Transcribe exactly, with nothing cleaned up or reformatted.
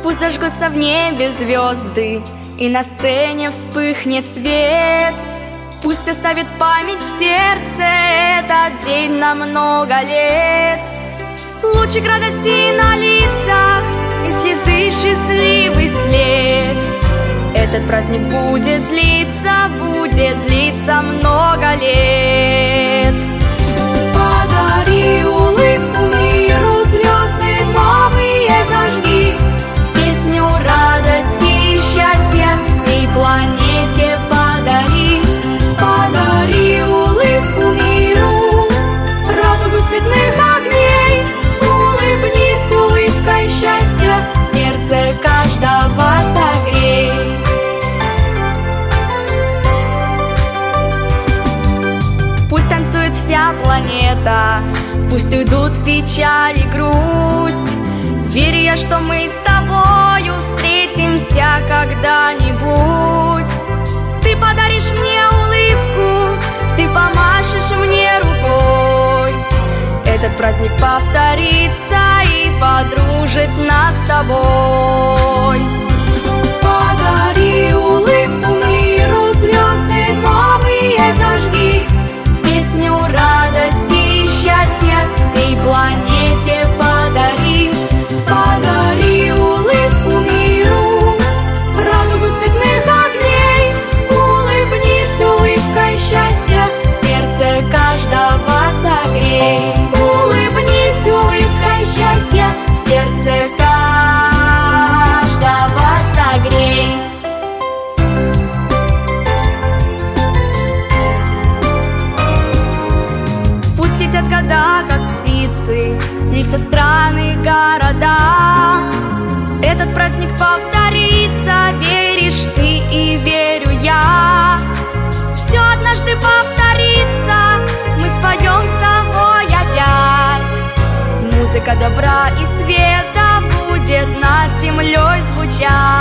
Пусть зажгутся в небе звезды, и на сцене вспыхнет свет. Пусть оставит память в сердце этот день на много лет. Лучик радости на лицах и слезы счастливый след. Этот праздник будет длиться, будет длиться много лет. Подари улыбку миру, звезды новые зажги, песню радости и счастья всей планете подари. Подари улыбку миру, радугу цветных огней. Улыбнись улыбкой счастья, сердце каждого согрей. Пусть танцует вся планета, пусть уйдут печаль и грусть. Верю я, что мы с тобою встретимся когда-нибудь. Ты подаришь мне улыбку, ты помашешь мне рукой. Этот праздник повторится и подружит нас с тобой. Подари улыбку миру, звезды новые зажги, песню радости и счастья всей планете подари. Подари улыбку миру, радугу цветных огней. Улыбнись улыбкой счастья, сердце каждого согрей. Улыбнись улыбкой счастья, сердце каждого согрей. Пусть летят года, как птицы, лица страны, города. Этот праздник повторится, веришь ты и верю я. Все однажды повторится, мы споем с тобой опять. Музыка добра и света будет над землей звучать.